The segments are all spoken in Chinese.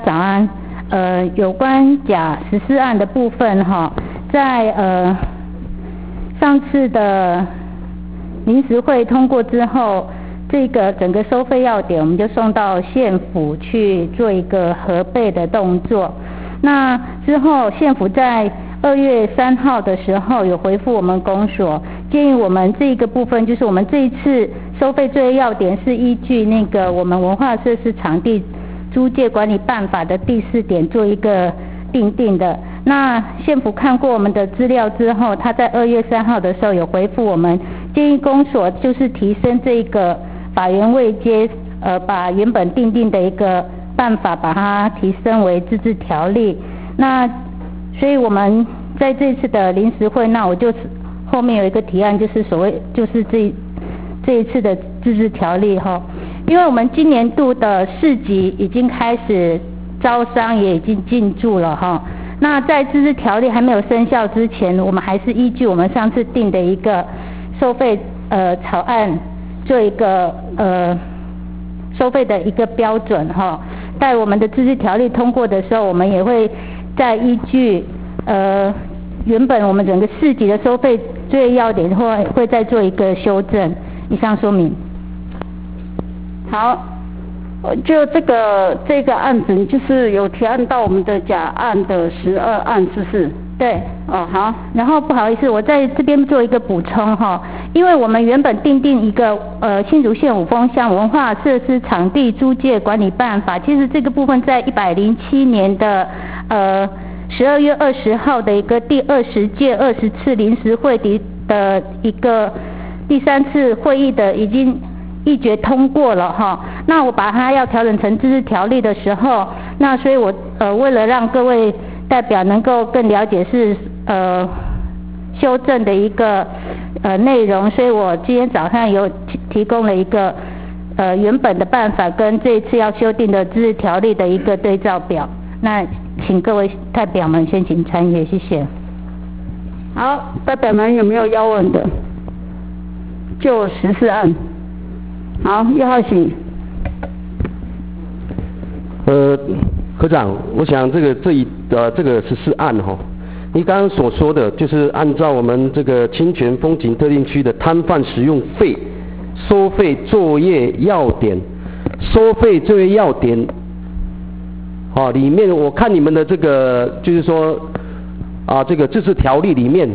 早安，有关甲14案的部分哈，在上次的临时会通过之后，这个整个收费要点我们就送到县府去做一个核备的动作。那之后县府在2月3号的时候有回复我们公所，建议我们这个部分就是我们这一次收费最要点是依据那个我们文化设施场地租借管理办法的第4点做一个订定的。那县府看过我们的资料之后，他在2月3号的时候有回复我们，建议公所就是提升这个法源位阶，把原本订定的一个办法把它提升为自治条例。那所以我们在这次的临时会，那我就后面有一个提案，就是所谓就是这一次的自治条例哈。因为我们今年度的市集已经开始招商，也已经进驻了哈。那在自治条例还没有生效之前，我们还是依据我们上次定的一个收费草案做一个收费的一个标准哈。待我们的自治条例通过的时候，我们也会再依据原本我们整个市集的收费最要点会再做一个修正。以上说明。 好，就这个案子，就是有提案到我们的甲案的12案，是不是？ 对。 哦，好。 然后不好意思，我在这边做一个补充哈，因为我们原本订定一个新竹县五峰乡文化设施场地租借管理办法，其实这个部分在107年的12月20号的一个第20届20次临时会的一个第3次会议的已经议决通过了哈。那我把它要调整成自治条例的时候，那所以我为了让各位代表能够更了解是修正的一个内容，所以我今天早上有提供了一个原本的办法跟这一次要修订的自治条例的一个对照表。那请各位代表们先请参阅，谢谢。 好，代表们有没有要问的？就14案。好，叶浩喜。 科长，我想这个14案哈，你刚刚所说的就是按照我们这个清泉风景特定区的摊贩使用费收费作业要点，收费作业要点，里面我看你们的这个就是说这个自治条例里面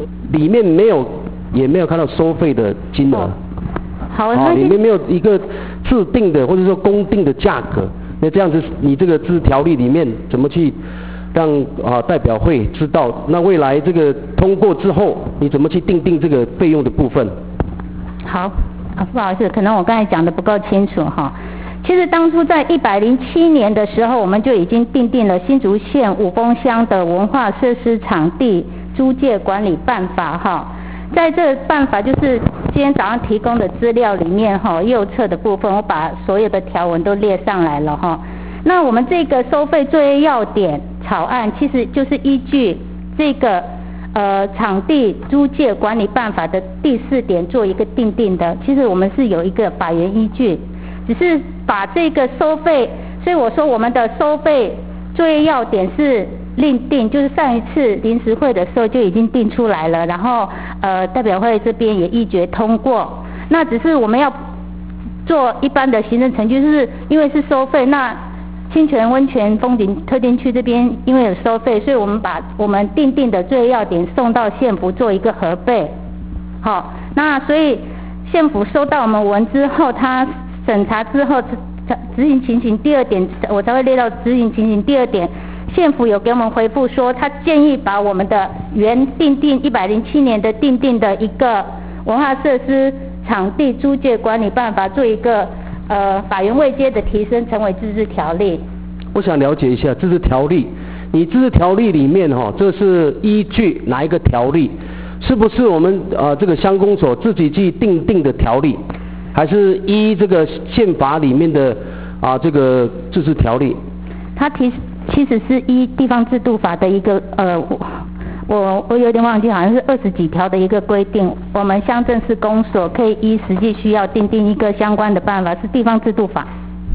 也没有看到收费的金额。 好， 里面没有一个制定的或者说公定的价格，那这样子你这个自治条例里面怎么去让代表会知道？那未来这个通过之后，你怎么去定这个费用的部分？ 好，不好意思，可能我刚才讲的不够清楚哈。其实当初在107年的时候，我们就已经订定了新竹县五峰乡的文化设施场地租借管理办法哈。在这办法就是今天早上提供的资料里面哈，右侧的部分我把所有的条文都列上来了哈。那我们这个收费作业要点草案，其实就是依据这个场地租借管理办法的第4点做一个订定的。其实我们是有一个法源依据，只是把这个收费，所以我说我们的收费作业要点是另定，就是上一次临时会的时候就已经定出来了，然后代表会这边也议决通过。那只是我们要做一般的行政程序，就是因为是收费，那清泉温泉风景特定区这边因为有收费，所以我们把我们订定的作业要点送到县府做一个核备。好，那所以县府收到我们文之后，他审查之后执行情形第2点，我才会列到执行情形第2点。县府有给我们回复说，他建议把我们的原订定107年的订定的一个文化设施场地租借管理办法做一个法源位阶的提升，成为自治条例。 我想了解一下自治条例，你自治条例里面这是依据哪一个条例？是不是我们这个乡公所自己去订定的条例，还是依这个宪法里面的这个自治条例？ 它其实是依地方制度法的一个我有点忘记，好像是20几条的一个规定，我们乡镇市公所可以依实际需要订定一个相关的办法，是地方制度法。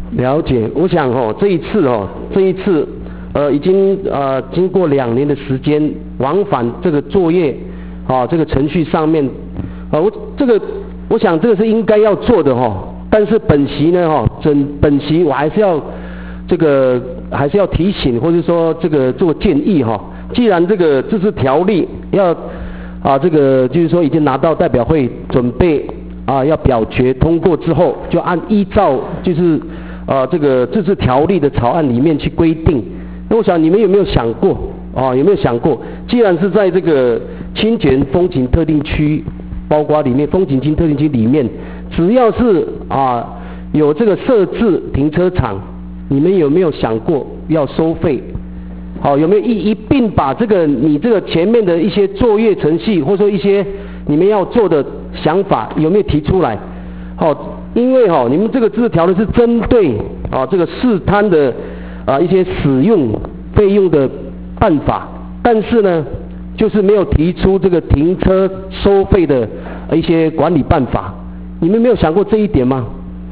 了解，我想这一次已经经过2年的时间，往返这个作业这个程序上面我想这个是应该要做的但是本席呢本席我还是要提醒，或者说这个做建议既然这个自治条例要这个就是说已经拿到代表会准备要表决通过之后，就依照就是这个自治条例的草案里面去规定。那我想你们有没有想过既然是在这个清泉风景特定区，包括里面风景区特定区里面，只要是有这个设置停车场，你们有没有想过要收费？有没有一并把你这个前面的一些作业程序，或者说一些你们要做的想法，有没有提出来？因为你们这个自治条例是针对这个市摊的一些使用费用的办法，但是呢，就是没有提出这个停车收费的一些管理办法。你们没有想过这一点吗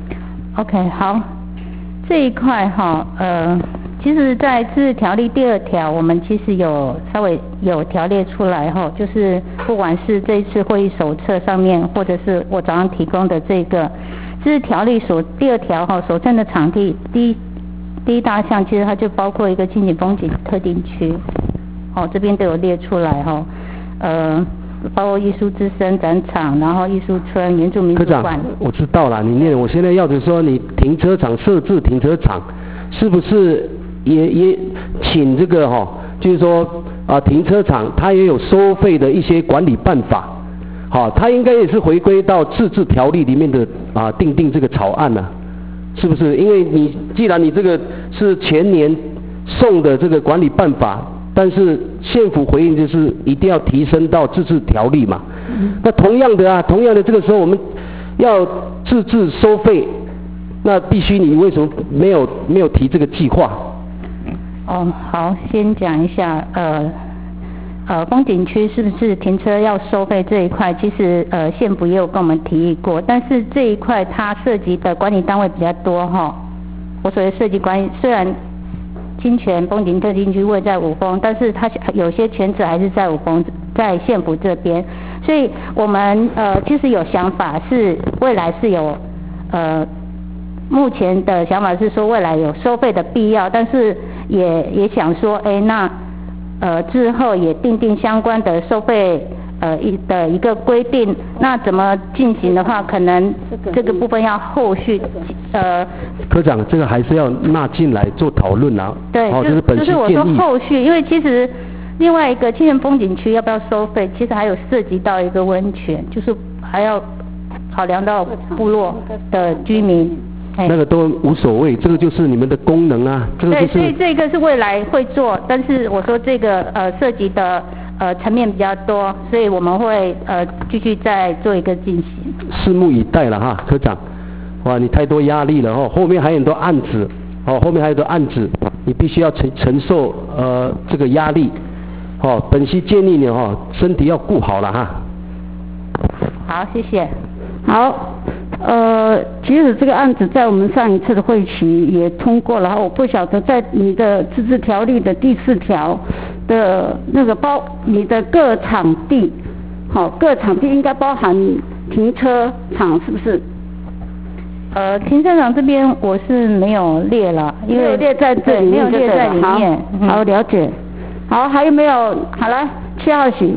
？OK， 好，这一块其实在自治条例第2条，我们其实有稍微有条列出来就是不管是这一次会议手册上面，或者是我早上提供的这个自治条例第2条所称的场地第一大项，其实它就包括一个清景风景特定区，这边都有列出来包括艺术之声展场，然后艺术村、原住民族馆。 科长，我知道了，你念，我现在要的说你停车场设置停车场，是不是也请这个就是说停车场它也有收费的一些管理办法，它应该也是回归到自治条例里面的定这个草案啊，是不是？因为既然你这个是前年送的这个管理办法，但是县府回应就是一定要提升到自治条例嘛。那同样的这个时候我们要自治收费，那必须你为什么没有提这个计划？ 好，先讲一下风景区是不是停车要收费这一块，其实县府也有跟我们提议过，但是这一块它涉及的管理单位比较多我所谓涉及管理，虽然清泉风景特定区位在五峰，但是它有些权责还是在五峰，在县府这边，所以我们其实有想法是未来是有目前的想法是说未来有收费的必要，但是也想说那之后也定相关的收费的一个规定，那怎么进行的话，可能这个部分要后续科长，这个还是要纳进来做讨论啊。 对，就是我说后续，因为其实另外一个清泉风景区要不要收费，其实还有涉及到一个温泉，就是还要考量到部落的居民。 那个都无所谓，这个就是你们的功能啊。 对，所以这个是未来会做，但是我说这个涉及的层面比较多，所以我们会继续再做一个进行。 拭目以待了哈，科长。哇，你太多压力了后面还有很多案子你必须要承受这个压力本期建议你身体要顾好了哈。 好，谢谢。 好。其实这个案子在我们上一次的会期也通过了，我不晓得在你的自治条例的第4条的那个你的各场地，各场地应该包含停车场是不是？ 停车场这边我是没有列了，因为列在这里面， 没有列在里面。 好，了解。好，还有没有？好来，7号席。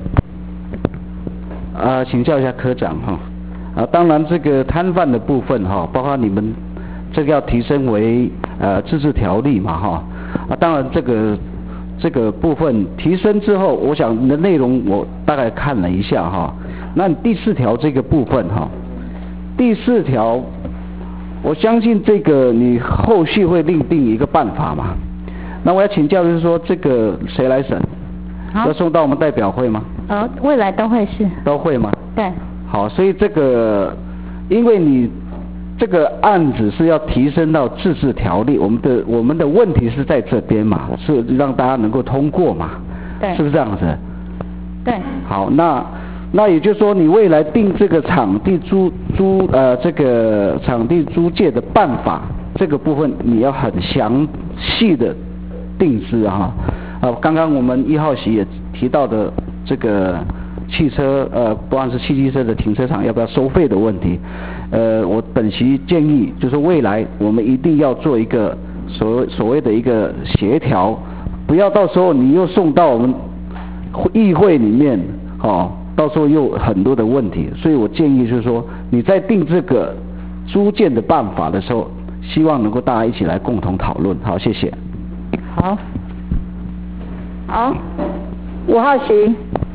请教一下科长当然这个摊贩的部分包括你们这个要提升为自治条例嘛当然这个部分提升之后，我想你的内容我大概看了一下那你第4条这个部分第4条，我相信这个你后续会另定一个办法嘛。那我要请教的是说，这个谁来审？要送到我们代表会吗？ 未来都会是。 都会吗？ 对。 好，所以这个，因为你这个案子是要提升到自治条例，我们的问题是在这边嘛，是让大家能够通过嘛， 对， 是不是这样子？ 对。 好，那也就是说，你未来定这个场地这个场地租借的办法， 这个部分你要很详细的定制哈。刚刚我们1号席也提到的这个汽车不管是汽机车的停车场要不要收费的问题，我本席建议就是未来我们一定要做一个所谓的一个协调，不要到时候你又送到我们议会里面，到时候又很多的问题。所以我建议就是说，你在定这个租建的办法的时候，希望能够大家一起来共同讨论。好，谢谢。 好，5号席。